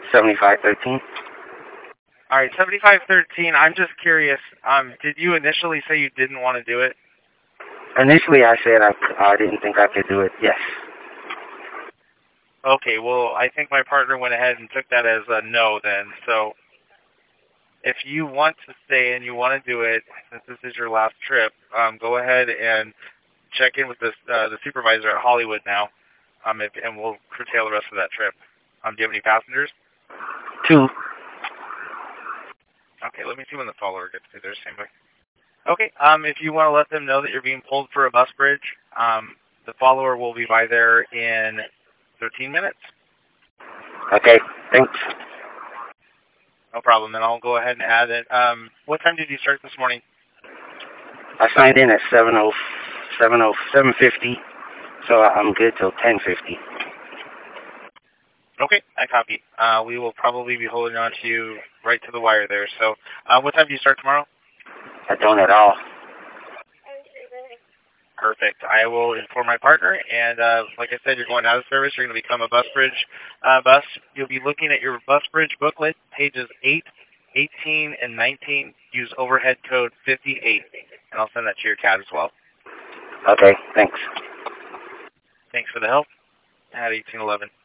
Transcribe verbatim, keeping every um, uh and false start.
seventy-five thirteen. All right, seventy-five thirteen. I'm just curious. Um, did you initially say you didn't want to do it? Initially, I said I, I didn't think I could do it. Yes. Okay, well, I think my partner went ahead and took that as a no then. So if you want to stay and you want to do it, since this is your last trip, um, go ahead and check in with this, uh, the supervisor at Hollywood now, um, if, and we'll curtail the rest of that trip. Um, do you have any passengers? Two. Okay, let me see when the follower gets to there. Same way. Okay, um, if you want to let them know that you're being pulled for a bus bridge, um, the follower will be by there in thirteen minutes. Okay, thanks. No problem, then I'll go ahead and add it. Um, what time did you start this morning? I signed in at seven oh seven oh seven fifty, so I'm good till ten fifty. Okay, I copy. Uh, we will probably be holding on to you right to the wire there. So, uh, what time do you start tomorrow? I don't at all. Perfect. I will inform my partner, and uh, like I said, you're going out of service. You're going to become a bus bridge uh, bus. You'll be looking at your bus bridge booklet, pages eight, eighteen, and nineteen. Use overhead code fifty-eight, and I'll send that to your C A D as well. Okay, thanks. Thanks for the help. At eighteen eleven.